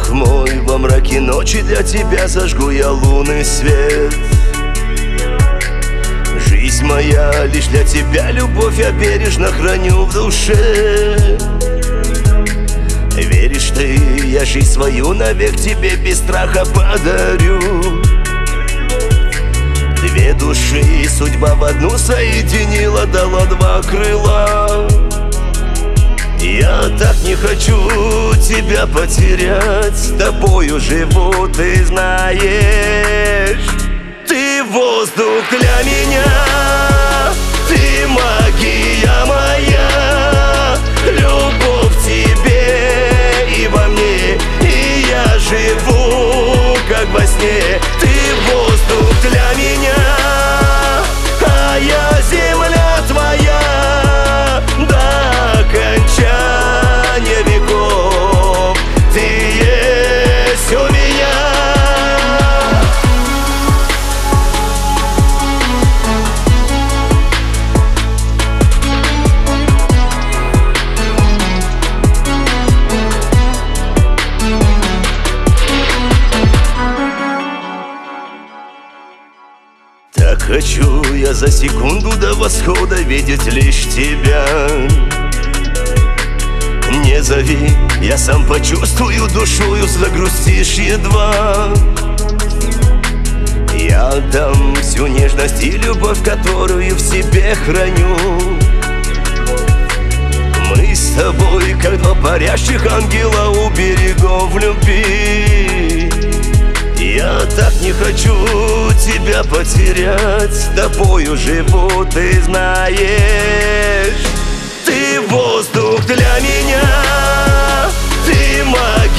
Бог мой, во мраке ночи для тебя зажгу я лунный свет. Жизнь моя лишь для тебя, любовь я бережно храню в душе. Веришь ты, я жизнь свою навек тебе без страха подарю. Две души судьба в одну соединила, дала два крыла. Я так не хочу тебя потерять, с тобою живу, ты знаешь. Ты воздух для меня, ты магия моя, любовь в тебе и во мне, и я живу как во сне. Ты воздух для меня, а я земля твоя до окончания веков. Ты есть у меня. Так хочу я за секунду до восхода видеть лишь тебя. Не зови, я сам почувствую душою, загрустишь едва. Я отдам всю нежность и любовь, которую в себе храню. Мы с тобой, как два парящих ангела у берегов любви. Я так не хочу тебя потерять, с тобою живу, ты знаешь. Ты воздух для меня, ты магия